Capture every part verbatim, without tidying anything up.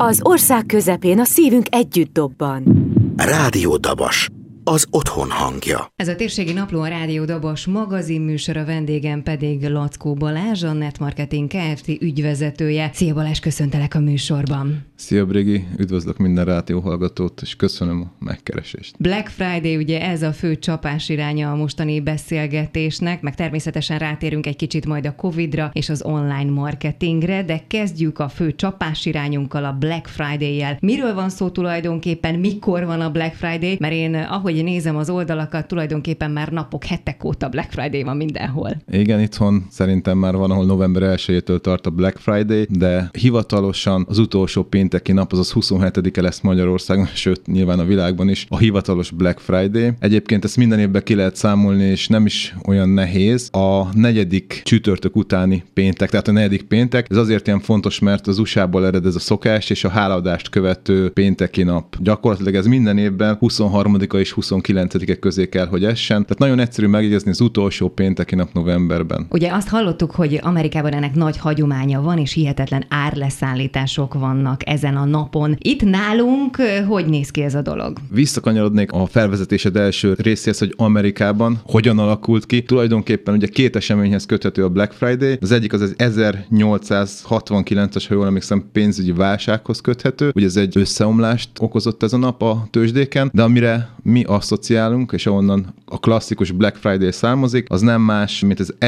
Az ország közepén a szívünk együtt dobban. Rádió Dabas, az otthon hangja. Ez a térségi napló a Rádió Dabas magazinműsor, a vendégem pedig Lackó Balázs, a Netmarketing Kft. Ügyvezetője. Szia Balázs, köszöntelek a műsorban. Szia Brigi, üdvözlök minden rádióhallgatót, és köszönöm a megkeresést. Black Friday, ugye ez a fő csapás iránya a mostani beszélgetésnek, meg természetesen rátérünk egy kicsit majd a Covidra és az online marketingre, de kezdjük a fő csapás irányunkkal, a Black Friday-jel. Miről van szó tulajdonképpen, mikor van a Black Friday? Mert én, ahogy nézem az oldalakat, tulajdonképpen már napok, hetek óta Black Friday van mindenhol. Igen, itthon szerintem már van, ahol november elsejétől tart a Black Friday, de hivatalosan az utolsó pénteki nap, azaz huszonhetedike lesz Magyarországon, sőt, nyilván a világban is, a hivatalos Black Friday. Egyébként ezt minden évben ki lehet számolni, és nem is olyan nehéz. A negyedik csütörtök utáni péntek, tehát a negyedik péntek, ez azért ilyen fontos, mert az u es á-ból ered ez a szokás, és a hálaadást követő pénteki nap. Gyakorlatilag ez minden évben huszonharmadika és huszonkilencedike közé kell, hogy essen. Tehát nagyon egyszerű megjegyezni az utolsó pénteki nap novemberben. Ugye azt hallottuk, hogy Amerikában ennek nagy hagyománya van, és hihetetlen árleszállítások vannak ezen a napon. Itt nálunk hogy néz ki ez a dolog? Visszakanyarodnék a felvezetésed első részéhez, hogy Amerikában hogyan alakult ki. Tulajdonképpen ugye két eseményhez köthető a Black Friday. Az egyik az az ezernyolcszázhatvankilences, ha jól emlékszem, pénzügyi válsághoz köthető. Ugye ez egy összeomlást okozott ez a nap a tőzsdéken, de amire mi asszociálunk, és ahonnan a klasszikus Black Friday származik, az nem más, mint az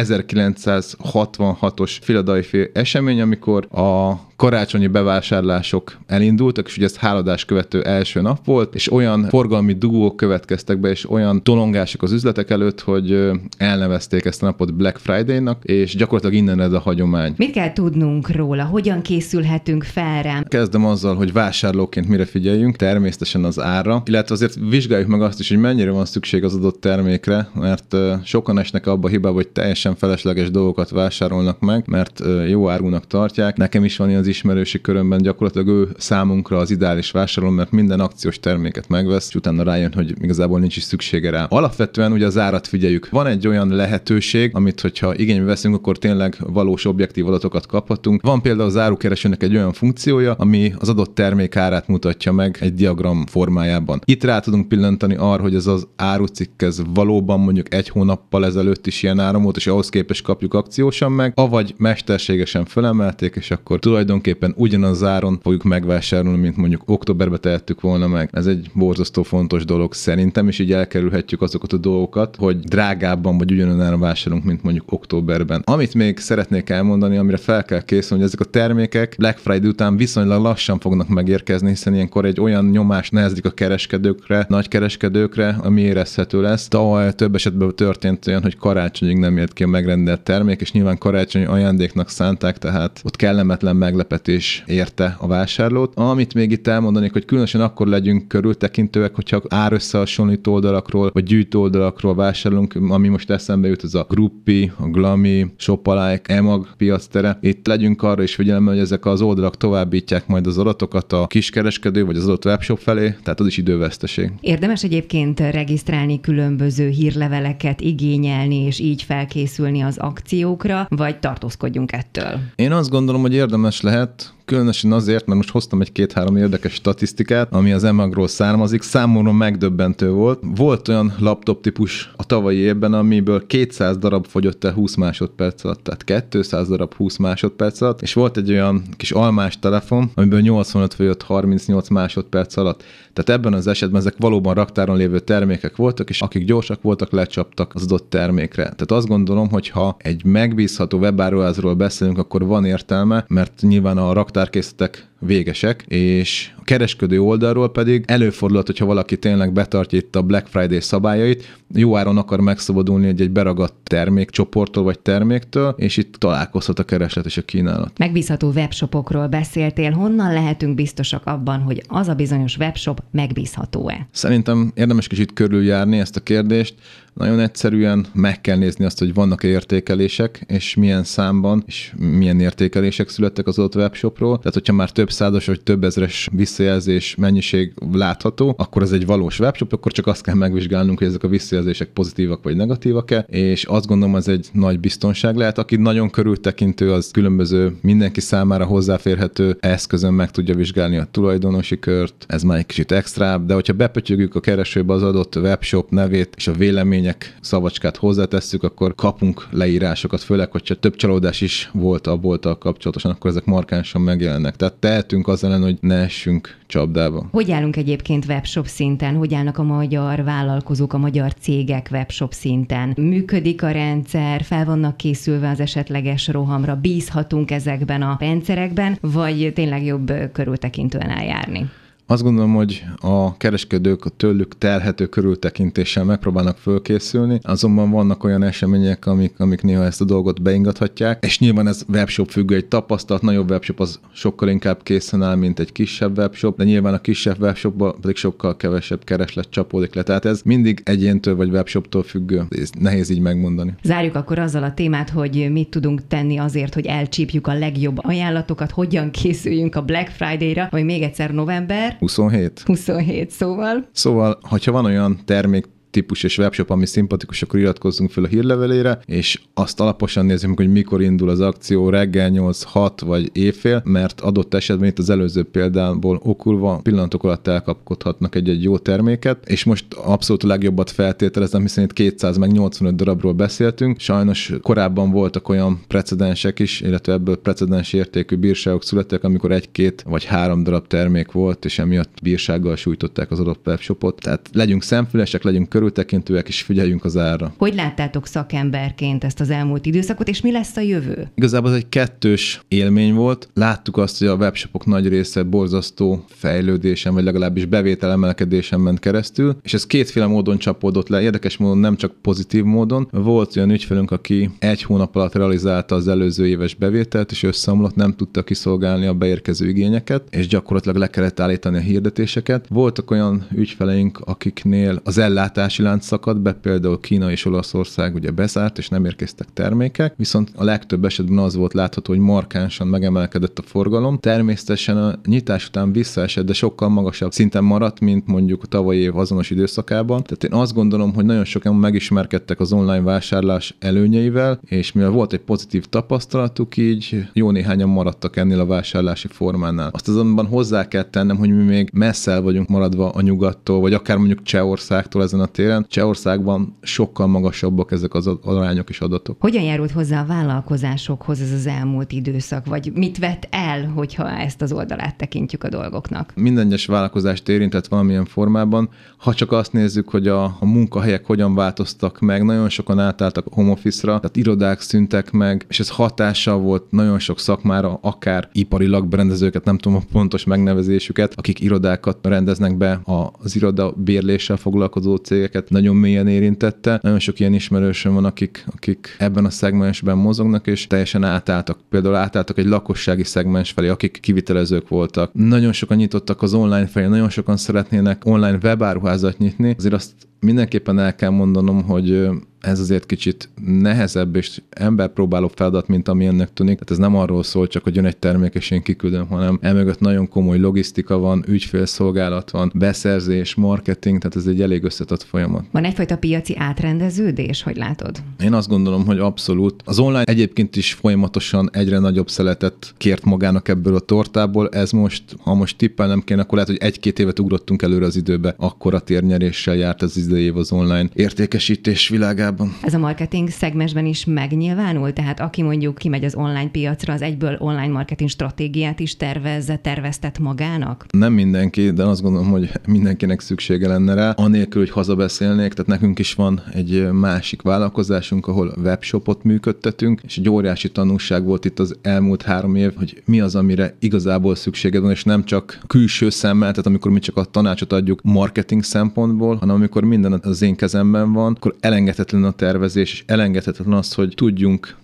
ezerkilencszázhatvanhatos Philadelphia esemény, amikor a karácsonyi bevásárlások elindultak, és ugye ez háladás követő első nap volt, és olyan forgalmi dugók következtek be, és olyan tolongások az üzletek előtt, hogy elnevezték ezt a napot Black Friday-nak, és gyakorlatilag innen ez a hagyomány. Mit kell tudnunk róla? Hogyan készülhetünk fel rá? Kezdem azzal, hogy vásárlóként mire figyeljünk, természetesen az árra, illetve azért vizsgáljuk meg azt is, hogy mennyire van szükség az adott termékre, mert sokan esnek abba a hibába, hogy teljesen felesleges dolgokat vásárolnak meg, mert jó árúnak tartják. Nekem is van ilyen az ismerősi körömben, gyakorlatilag ő számunkra az ideális vásárló, mert minden akciós terméket megvesz, és utána rájön, hogy igazából nincs is szüksége rá. Alapvetően ugye az árat figyeljük. Van egy olyan lehetőség, amit hogyha igénybe veszünk, akkor tényleg valós objektív adatokat kaphatunk. Van például az árukeresőnek egy olyan funkciója, ami az adott termék árát mutatja meg egy diagram formájában. Itt rá tudunk pillantani arra, hogy ez az árucikk ez valóban mondjuk egy hónappal ezelőtt is ilyen áram volt, és ahhoz képest kapjuk akciósan meg, avagy mesterségesen fölemelték, és akkor tulajdonképpen ugyanaz áron fogjuk megvásárolni, mint mondjuk októberbe tehettük volna meg. Ez egy borzasztó fontos dolog szerintem, és így elkerülhetjük azokat a dolgokat, hogy drágábban vagy ugyanolyan vásárolunk, mint mondjuk októberben. Amit még szeretnék elmondani, amire fel kell készülni, hogy ezek a termékek Black Friday után viszonylag lassan fognak megérkezni, hiszen ilyenkor egy olyan nyomás nehezik a kereskedőkre, nagy kereskedőkre, ami érezhető lesz. Tavaly több esetben történt olyan, hogy karácsonyig nem jött ki a megrendelt termék, és nyilván karácsonyi ajándéknak szánták, tehát ott kellemetlen meglepetés érte a vásárlót. Amit még itt elmondanék, hogy különösen akkor legyünk körültekintőek, hogyha árösszehasonlító oldalakról, vagy gyűjtő oldalakról vásárolunk, ami most eszembe jut, az a Gruppi, a Glami, Shopalike, Emag piactere. Itt legyünk arra is figyelemmel, hogy ezek az oldalak továbbítják majd az adatokat a kiskereskedő, vagy az adott webshop felé, tehát az is időveszteség. Érdemes egyébként regisztrálni, különböző hírleveleket igényelni, és így felkészülni az akciókra, vagy tartózkodjunk ettől? Én azt gondolom, hogy érdemes lehet, különösen azért, mert most hoztam egy-két-három érdekes statisztikát, ami az Emagról származik. Számomra megdöbbentő volt. Volt olyan laptop típus a tavalyi évben, amiből kétszáz darab fogyott el húsz másodperc alatt, tehát kétszáz darab húsz másodperc alatt, és volt egy olyan kis almás telefon, amiből nyolcvanöt fogyott harmincnyolc másodperc alatt. Tehát ebben az esetben ezek valóban raktáron lévő termékek voltak, és akik gyorsak voltak, lecsaptak az adott termékre. Tehát azt gondolom, hogy ha egy megbízható webáruházról beszélünk, akkor van értelme, mert nyilván a raktárkészletek végesek, és a kereskedő oldalról pedig előfordulhat, hogyha valaki tényleg betartja itt a Black Friday szabályait, jó áron akar megszabadulni egy, egy beragadt termékcsoporttól vagy terméktől, és itt találkozhat a kereslet és a kínálat. Megbízható webshopokról beszéltél, honnan lehetünk biztosak abban, hogy az a bizonyos webshop megbízható-e? Szerintem érdemes kicsit körüljárni ezt a kérdést. Nagyon egyszerűen meg kell nézni azt, hogy vannak-e értékelések, és milyen számban, és milyen értékelések születtek az adott webshopról. Tehát, hogyha már több százas vagy több ezres visszajelzés mennyiség látható, akkor ez egy valós webshop, akkor csak azt kell megvizsgálnunk, hogy ezek a visszajelzések pozitívak vagy negatívak-e, és azt gondolom, ez egy nagy biztonság lehet. Aki nagyon körültekintő, az különböző mindenki számára hozzáférhető eszközön meg tudja vizsgálni a tulajdonosi kört, ez már egy kicsit extrább, de hogyha bepötyögjük a keresőbe az adott webshop nevét, és a vélemények szavacskát hozzátesszük, akkor kapunk leírásokat, főleg, hogyha több csalódás is volt a bolttal kapcsolatosan, akkor ezek markánsan megjelennek. Tehát tehetünk az ellen, hogy ne essünk csapdába. Hogy állunk egyébként webshop szinten? Hogy állnak a magyar vállalkozók, a magyar cégek webshop szinten? Működik a rendszer, fel vannak készülve az esetleges rohamra, bízhatunk ezekben a rendszerekben, vagy tényleg jobb körültekintően eljárni? Azt gondolom, hogy a kereskedők a tőlük telhető körültekintéssel megpróbálnak fölkészülni, azonban vannak olyan események, amik, amik néha ezt a dolgot beingathatják, és nyilván ez webshop függő, egy tapasztalat, nagyobb webshop az sokkal inkább készen áll, mint egy kisebb webshop, de nyilván a kisebb webshopban pedig sokkal kevesebb kereslet csapódik le. Tehát ez mindig egyéntől vagy webshoptól függő, ez nehéz így megmondani. Zárjuk akkor azzal a témát, hogy mit tudunk tenni azért, hogy elcsípjük a legjobb ajánlatokat, hogyan készüljünk a Black Friday-ra, vagy még egyszer november huszonhét. huszonhét, szóval. Szóval, hogyha van olyan termék típus és webshop, ami szimpatikus, akkor iratkozzunk fel a hírlevelére, és azt alaposan nézzük, hogy mikor indul az akció, reggel nyolc, hat vagy éjfél, mert adott esetben itt az előző példából okulva pillanatok alatt elkapkodhatnak egy-egy jó terméket, és most abszolút a legjobbat feltételezem, hiszen itt kétszáz meg nyolcvanöt darabról beszéltünk. Sajnos korábban voltak olyan precedensek is, illetve ebből precedens értékű bírságok születtek, amikor egy-két vagy három darab termék volt, és emiatt bírsággal sújtották az adott webshopot. Tehát legyünk szemfülesek, legyünk körültekintőek, és figyeljünk az árra. Hogy láttátok szakemberként ezt az elmúlt időszakot, és mi lesz a jövő? Igazából ez egy kettős élmény volt. Láttuk azt, hogy a webshopok nagy része borzasztó fejlődésen, vagy legalábbis bevételemelkedésen ment keresztül, és ez kétféle módon csapódott le. Érdekes módon, nem csak pozitív módon. Volt olyan ügyfelünk, aki egy hónap alatt realizálta az előző éves bevételt, és összeomlott, nem tudta kiszolgálni a beérkező igényeket, és gyakorlatilag le kellett állítani a hirdetéseket. Voltak olyan ügyfeleink, akiknél az ellátás lánc szakadt be, például Kína és Olaszország ugye bezárt, és nem érkeztek termékek, viszont a legtöbb esetben az volt látható, hogy markánsan megemelkedett a forgalom. Természetesen a nyitás után visszaesett, de sokkal magasabb szinten maradt, mint mondjuk a tavalyi év azonos időszakában. Tehát én azt gondolom, hogy nagyon sokan megismerkedtek az online vásárlás előnyeivel, és mivel volt egy pozitív tapasztalatuk, így jó néhányan maradtak ennél a vásárlási formánál. Azt azonban hozzá kell tennem, hogy mi még messze el vagyunk maradva a nyugattól, vagy akár mondjuk Csehországtól ezen a téren. Csehországban sokkal magasabbak ezek az arányok és adatok. Hogyan járult hozzá a vállalkozásokhoz ez az elmúlt időszak, vagy mit vett el, hogyha ezt az oldalát tekintjük a dolgoknak? Minden egyes vállalkozást érintett valamilyen formában. Ha csak azt nézzük, hogy a, a munkahelyek hogyan változtak meg, nagyon sokan átálltak a home office-ra, tehát irodák szűntek meg, és ez hatással volt nagyon sok szakmára, akár iparilag berendezőket, nem tudom a pontos megnevezésüket, akik irodákat rendeznek be, az iroda bérléssel foglalkozó cégeket nagyon mélyen érintette. Nagyon sok ilyen ismerősöm van, akik, akik ebben a szegmensben mozognak, és teljesen átálltak. Például átálltak egy lakossági szegmens felé, akik kivitelezők voltak. Nagyon sokan nyitottak az online felé, nagyon sokan szeretnének online webáruházat nyitni. Azért azt mindenképpen el kell mondanom, hogy ez azért kicsit nehezebb és emberpróbáló feladat, mint ami ennek tűnik. Tehát ez nem arról szól csak, hogy jön egy termék és én kiküldöm, hanem emögött nagyon komoly logisztika van, ügyfélszolgálat van, beszerzés, marketing, tehát ez egy elég összetett folyamat. Van egyfajta piaci átrendeződés, hogy látod? Én azt gondolom, hogy abszolút. Az online egyébként is folyamatosan egyre nagyobb szeletet kért magának ebből a tortából. Ez most, ha most tippelnem kéne, akkor lehet, hogy egy-két évet ugrottunk előre az időbe, akkora térnyeréssel járt az idei év az online értékesítés világában. Ez a marketing szegmensben is megnyilvánul? Tehát aki mondjuk kimegy az online piacra, az egyből online marketing stratégiát is tervezze, terveztet magának? Nem mindenki, de azt gondolom, hogy mindenkinek szüksége lenne rá. Anélkül, hogy hazabeszélnék, tehát nekünk is van egy másik vállalkozásunk, ahol webshopot működtetünk, és egy óriási tanulság volt itt az elmúlt három év, hogy mi az, amire igazából szükséged van, és nem csak külső szemmel, tehát amikor mi csak a tanácsot adjuk marketing szempontból, hanem amikor minden az én kezemben van, akkor elengedhetetlen a tervezés, és elengedhetetlen az, hogy tudjunk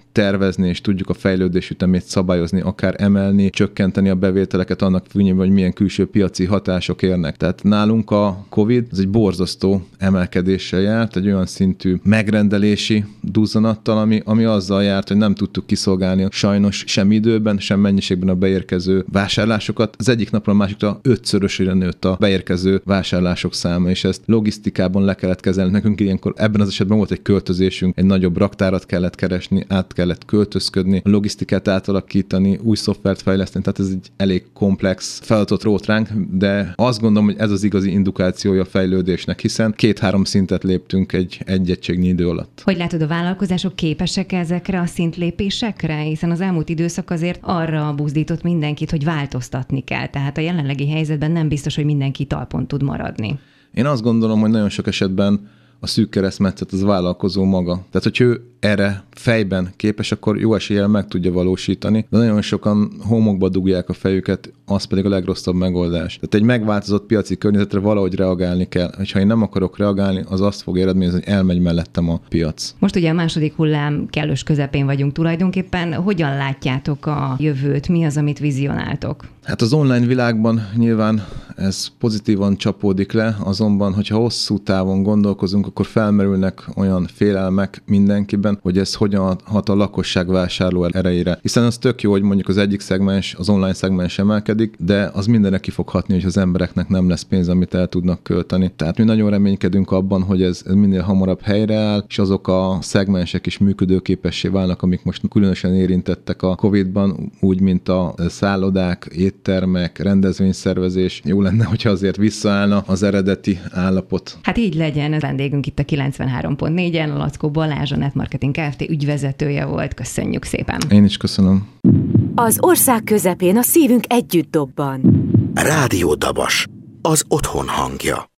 tervezni, és tudjuk a fejlődés ütemét szabályozni, akár emelni, csökkenteni a bevételeket annak függvényében, hogy milyen külső piaci hatások érnek. Tehát nálunk a Covid az egy borzasztó emelkedéssel járt, egy olyan szintű megrendelési duzzanattal, ami, ami azzal járt, hogy nem tudtuk kiszolgálni sajnos sem időben, sem mennyiségben a beérkező vásárlásokat. Az egyik napról a másikra ötszörösére nőtt a beérkező vásárlások száma, és ezt logisztikában le kellett kezelni. Nekünk ilyenkor ebben az esetben volt egy költözésünk, egy nagyobb raktárat kellett keresni, át kellett költözködni, a logisztikát átalakítani, új szoftvert fejleszteni, tehát ez egy elég komplex feladatot rótt ránk, de azt gondolom, hogy ez az igazi indukációja a fejlődésnek, hiszen két-három szintet léptünk egy, egy egységnyi idő alatt. Hogy látod, a vállalkozások képesek ezekre a szintlépésekre? Hiszen az elmúlt időszak azért arra buzdított mindenkit, hogy változtatni kell. Tehát a jelenlegi helyzetben nem biztos, hogy mindenki talpon tud maradni. Én azt gondolom, hogy nagyon sok esetben a szűk keresztmetszet az vállalkozó maga. Tehát, hogy ő erre fejben képes, akkor jó eséllyel meg tudja valósítani, de nagyon sokan homokba dugják a fejüket, az pedig a legrosszabb megoldás. Tehát egy megváltozott piaci környezetre valahogy reagálni kell. Ha én nem akarok reagálni, az azt fog eredményezni, hogy elmegy mellettem a piac. Most ugye a második hullám kellős közepén vagyunk tulajdonképpen. Hogyan látjátok a jövőt? Mi az, amit vizionáltok? Hát az online világban nyilván ez pozitívan csapódik le, azonban, hogyha hosszú távon gondolkozunk, akkor felmerülnek olyan félelmek mindenkiben, hogy ez hogyan hat a lakosság vásárló erejére. Hiszen az tök jó, hogy mondjuk az egyik szegmens, az online szegmens emelkedik, de az mindenre ki fog hatni, hogy az embereknek nem lesz pénz, amit el tudnak költeni. Tehát mi nagyon reménykedünk abban, hogy ez, ez minél hamarabb helyreáll, és azok a szegmensek is működőképessé válnak, amik most különösen érintettek a Covidban, úgy, mint a szállodák, éttermek, rendezvényszervezés. Jó lenne, hogyha azért visszaállna az eredeti állapot. Hát így legyen. Ez vendégünk itt a kilencvenhárom pont négyen, Lackó Balázs, a Netmarketing Kft. Ügyvezetője volt. Köszönjük szépen. Én is köszönöm. Az ország közepén a szívünk együtt dobban. Rádió Dabas, az otthon hangja.